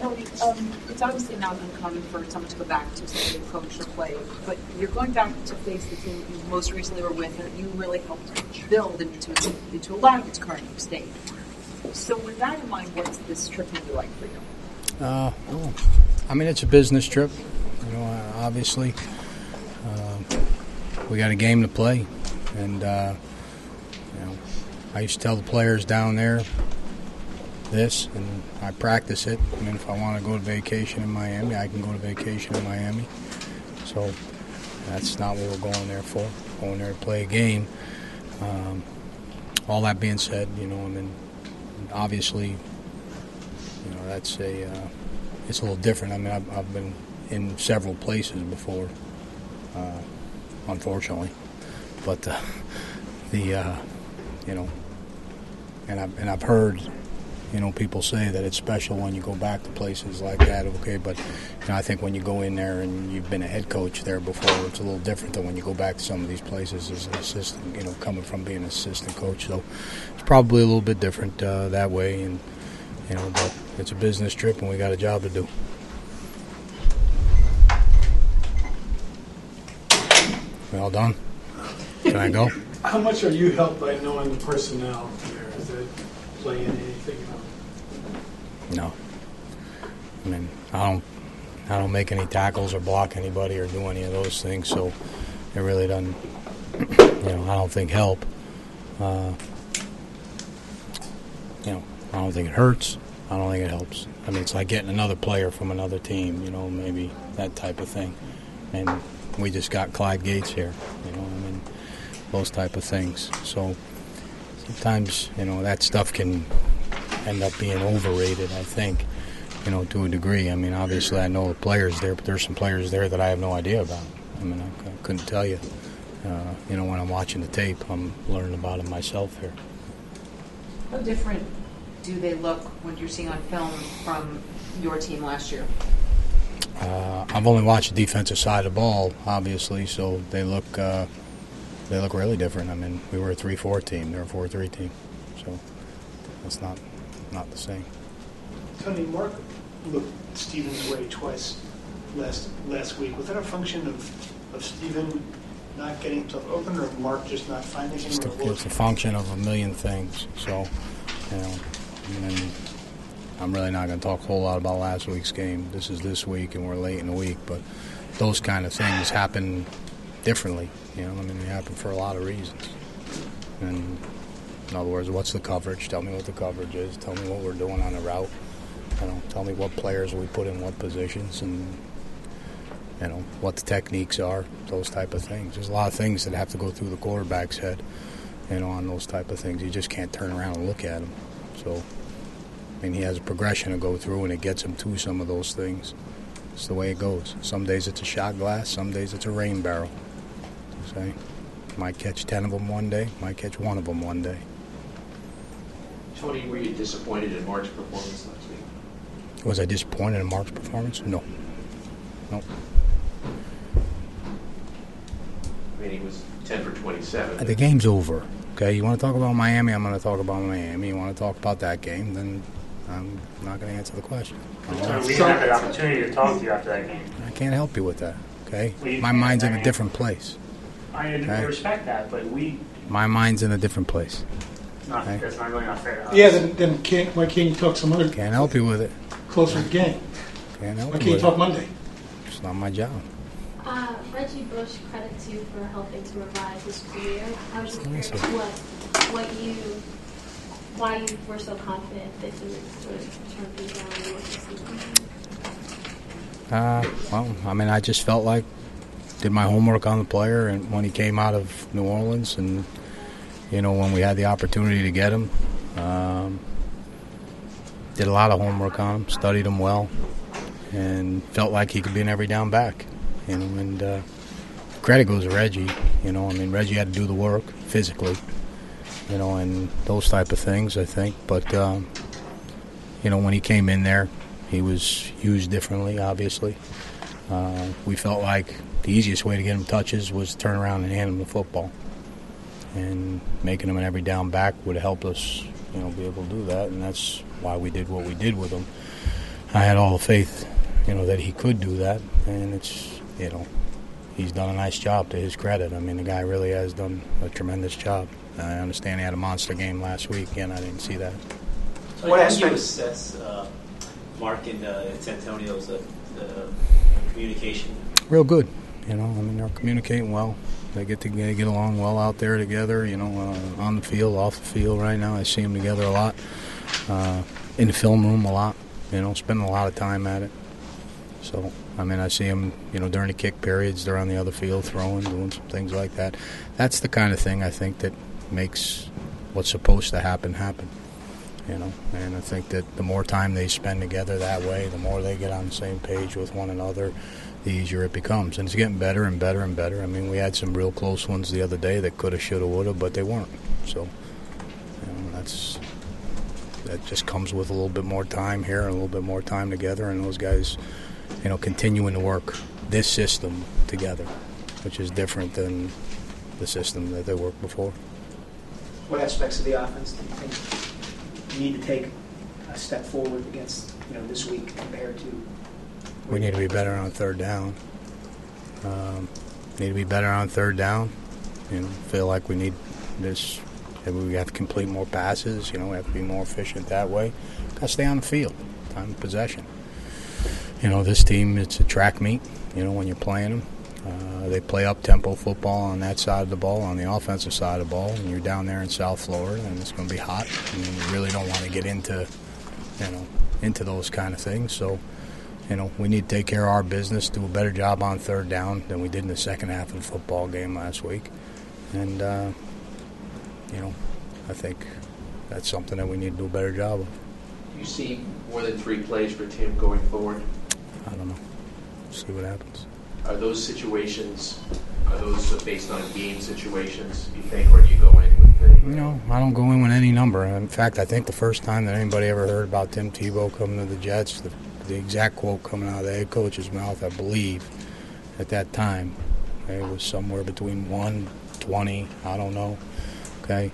Tony, it's obviously not uncommon for someone to go back to something you coach or play, but you're going back to face the team you most recently were with, and you really helped build into a lot of its current state. So with that in mind, what's this trip going to be like for you? Well, I mean, it's a business trip. You know, obviously, we got a game to play, and you know, I used to tell the players down there this, and I practice it. I mean, if I want to go to vacation in Miami, I can go to vacation in Miami. So that's not what we're going there for. Going there to play a game. All that being said, you know, I mean, obviously, you know, that's it's a little different. I mean, I've been in several places before, unfortunately, but you know, and I've heard, you know, people say that it's special when you go back to places like that. Okay, but you know, I think when you go in there and you've been a head coach there before, it's a little different than when you go back to some of these places as an assistant. You know, coming from being an assistant coach, so it's probably a little bit different that way. And you know, but it's a business trip, and we got a job to do. We all done? Can I go? How much are you helped by knowing the personnel here? Is it playing anything? No. I mean, I don't make any tackles or block anybody or do any of those things, so it really doesn't, you know, I don't think help. You know, I don't think it hurts. I don't think it helps. I mean, it's like getting another player from another team, you know, maybe that type of thing. And we just got Clyde Gates here, you know, I mean, those type of things. So sometimes, you know, that stuff can end up being overrated, I think, you know, to a degree. I mean, obviously I know the players there, but there's some players there that I have no idea about. I mean, I couldn't tell you. You know, when I'm watching the tape, I'm learning about them myself here. How different do they look when you're seeing on film from your team last year? I've only watched the defensive side of the ball, obviously, so they look really different. I mean, we were a 3-4 team; they're a 4-3 team, so it's not the same. Tony, Mark looked Stevens' way twice last week. Was that a function of Steven not getting himself open, or Mark just not finding him? It's a function of a million things. So, you know, and I'm really not going to talk a whole lot about last week's game. This is this week, and we're late in the week. But those kind of things happen differently. You know, I mean, they happen for a lot of reasons. And in other words, what's the coverage? Tell me what the coverage is. Tell me what we're doing on the route. You know, tell me what players we put in what positions, and you know what the techniques are. Those type of things. There's a lot of things that have to go through the quarterback's head. You know, on those type of things, you just can't turn around and look at them. So, I mean, he has a progression to go through, and it gets him to some of those things. It's the way it goes. Some days it's a shot glass. Some days it's a rain barrel. So, might catch 10 of them one day. Might catch one of them one day. Tony, were you disappointed in Mark's performance last week? Was I disappointed in Mark's performance? No. I mean, he was 10 for 27. The game's over. Okay, you want to talk about Miami? I'm going to talk about Miami. You want to talk about that game? Then I'm not going to answer the question. We didn't have the opportunity to talk to you after that game. I can't help you with that. Okay, my mind's in a different place. I respect that, but my mind's in a different place. Okay? That's not really not fair to us. Yeah, then why can't you talk some other? Can't help you with it. Closer game. Can't help why you. Can't you talk Monday? It's not my job. Reggie Bush credits you for helping to revive his career. I was just curious why you were so confident that you would turn things around. Well, I mean, I just felt like did my homework on the player, and when he came out of New Orleans, and you know when we had the opportunity to get him, did a lot of homework on him, studied him well, and felt like he could be an every down back. You know, and credit goes to Reggie. You know, I mean, Reggie had to do the work physically, you know, and those type of things, I think. But, you know, when he came in there, he was used differently, obviously. We felt like the easiest way to get him touches was to turn around and hand him the football. And making him an every down back would help us, you know, be able to do that. And that's why we did what we did with him. I had all the faith, that he could do that, and it's, he's done a nice job to his credit. I mean, the guy really has done a tremendous job. I understand he had a monster game last week, and I didn't see that. So how do you assess Mark and Santonio's communication? Real good. They're communicating well. They get along well out there together, on the field, off the field right now. I see them together a lot. In the film room a lot, spending a lot of time at it. So, I see them, during the kick periods, they're on the other field throwing, doing some things like that. That's the kind of thing I think that makes what's supposed to happen. And I think that the more time they spend together that way, the more they get on the same page with one another, the easier it becomes. And it's getting better and better and better. We had some real close ones the other day that could have, should have, would have, but they weren't. So, that just comes with a little bit more time here and a little bit more time together, and those guys, continuing to work this system together, which is different than the system that they worked before. What aspects of the offense do you think you need to take a step forward against, this week compared to? We need to be better on third down. Need to be better on third down. Feel like we need this. We have to complete more passes. We have to be more efficient that way. Got to stay on the field. Time of possession. This team, it's a track meet. When you're playing them, they play up-tempo football on that side of the ball, on the offensive side of the ball, and you're down there in South Florida, and it's going to be hot. You really don't want to get into those kind of things. So, we need to take care of our business, do a better job on third down than we did in the second half of the football game last week. And, I think that's something that we need to do a better job of. Do you see more than 3 plays for Tim going forward? I don't know. See what happens. Are those situations, based on game situations, you think, or do you go in with the... No, I don't go in with any number. In fact, I think the first time that anybody ever heard about Tim Tebow coming to the Jets, the exact quote coming out of the head coach's mouth, I believe, at that time, it was somewhere between 120, I don't know. Okay.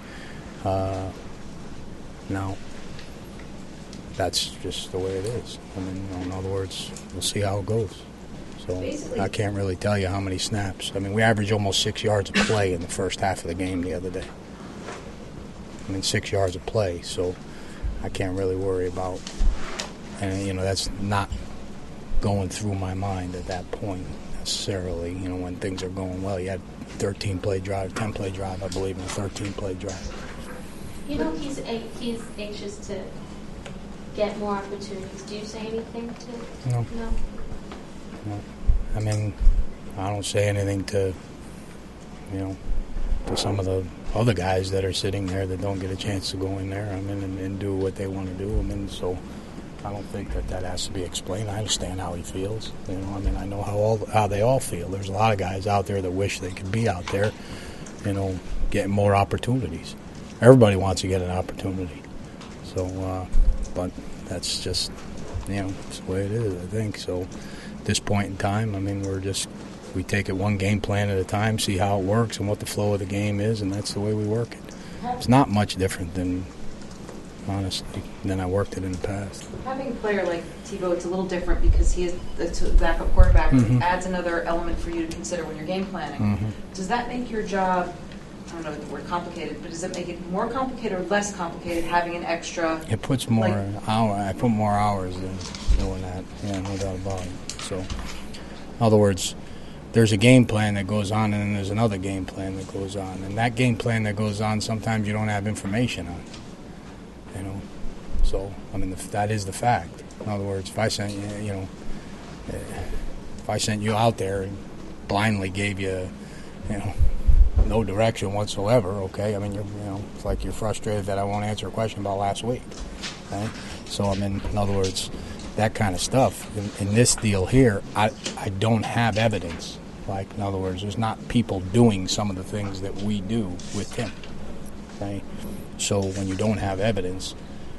Now, that's just the way it is. In other words, we'll see how it goes. So Basically, I can't really tell you how many snaps. We averaged almost 6 yards of play in the first half of the game the other day. 6 yards of play, so I can't really worry about, and that's not going through my mind at that point necessarily. When things are going well, you had 13-play drive, 10-play drive, I believe, in a 13-play drive. He's anxious to get more opportunities. Do you say anything to? No. I don't say anything to, to some of the other guys that are sitting there that don't get a chance to go in there, and do what they want to do. So I don't think that has to be explained. I understand how he feels. I know how they all feel. There's a lot of guys out there that wish they could be out there, getting more opportunities. Everybody wants to get an opportunity. So, but that's just, it's the way it is, I think. So at this point in time, we take it one game plan at a time, see how it works and what the flow of the game is, and that's the way we work it. It's not much different than, honestly, than I worked it in the past. Having a player like Tebow, it's a little different because he is the backup quarterback. Mm-hmm. It adds another element for you to consider when you're game planning. Mm-hmm. Does that make your job, I don't know the word complicated, but does it make it more complicated or less complicated having an extra? It puts more I put more hours in doing that. Yeah, no doubt about it. So, in other words, there's a game plan that goes on, and then there's another game plan that goes on. And that game plan that goes on, sometimes you don't have information on. So, that is the fact. In other words, if I sent you out there and blindly gave you, no direction whatsoever, okay? It's like you're frustrated that I won't answer a question about last week, okay? So, in other words, that kind of stuff. In this deal here, I don't have evidence. Like, in other words, there's not people doing some of the things that we do with him, okay? So when you don't have evidence,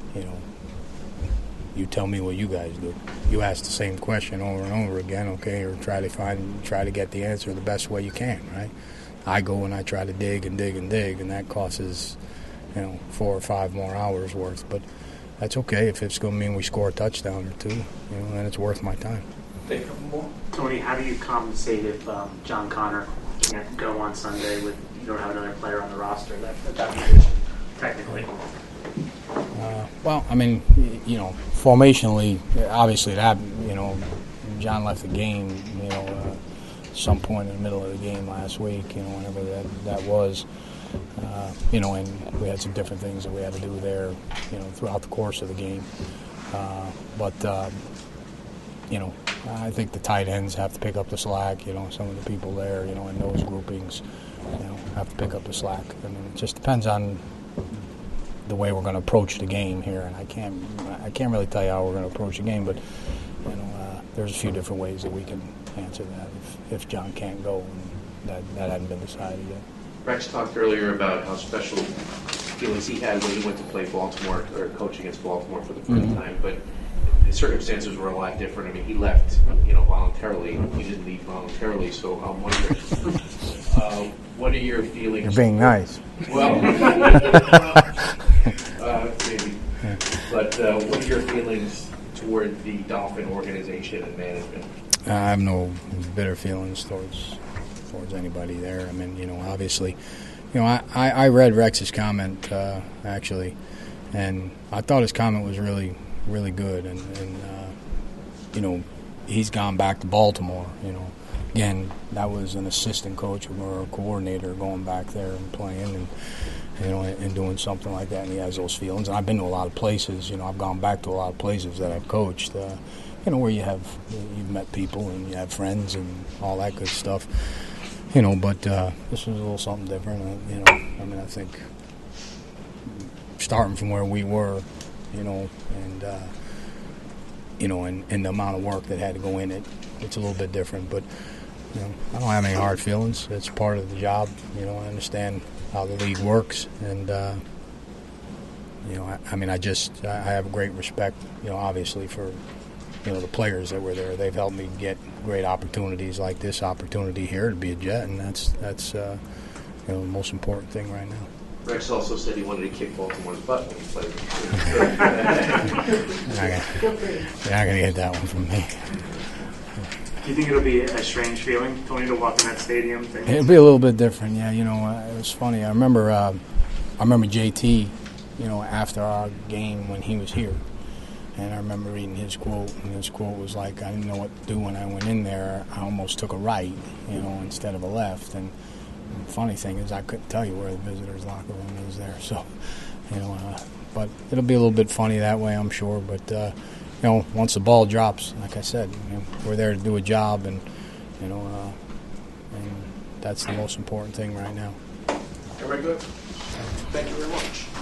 you tell me what you guys do. You ask the same question over and over again, okay, or try to get the answer the best way you can, right? I go and I try to dig and dig and dig, and that causes, 4 or 5 more hours worth. But that's okay if it's going to mean we score a touchdown or two. Then it's worth my time. Tony, how do you compensate if John Connor can't go on Sunday with you don't have another player on the roster that position, technically? Well, I mean, formationally, obviously that, John left the game, some point in the middle of the game last week, whenever that was, and we had some different things that we had to do there, throughout the course of the game. I think the tight ends have to pick up the slack, some of the people there, in those groupings, have to pick up the slack. I mean, it just depends on the way we're going to approach the game here, and I can't really tell you how we're going to approach the game, but there's a few different ways that we can answer that if John can't go, and that hadn't been decided yet. Rex talked earlier about how special feelings he had when he went to play Baltimore or coach against Baltimore for the first time, but the circumstances were a lot different. I mean, he left, voluntarily. He didn't leave voluntarily, so I'm wondering, what are your feelings? You're being nice. Well, maybe. Yeah. But what are your feelings toward the Dolphin organization and management? I have no bitter feelings towards anybody there. I mean, obviously, I read Rex's comment, actually, and I thought his comment was really, really good. And he's gone back to Baltimore, Again, that was an assistant coach or a coordinator going back there and playing and doing something like that, and he has those feelings. And I've been to a lot of places, I've gone back to a lot of places that I've coached, where you've met people and you have friends and all that good stuff, but this was a little something different, I think starting from where we were, and the amount of work that had to go in it, it's a little bit different, but I don't have any hard feelings. It's part of the job. I understand how the league works, and I have great respect, obviously for the players that were there. They've helped me get great opportunities like this opportunity here to be a Jet, and that's the most important thing right now. Rex also said he wanted to kick Baltimore's butt when he played. You're not going to get that one from me. Do you think it'll be a strange feeling, Tony, to walk in that stadium? It'll be a little bit different, yeah. It was funny. I remember JT, after our game when he was here, and I remember reading his quote, and his quote was like, "I didn't know what to do when I went in there. I almost took a right, instead of a left." And the funny thing is, I couldn't tell you where the visitors' locker room is there. So, but it'll be a little bit funny that way, I'm sure. But once the ball drops, like I said, we're there to do a job, and and that's the most important thing right now. Everybody good? Thank you very much.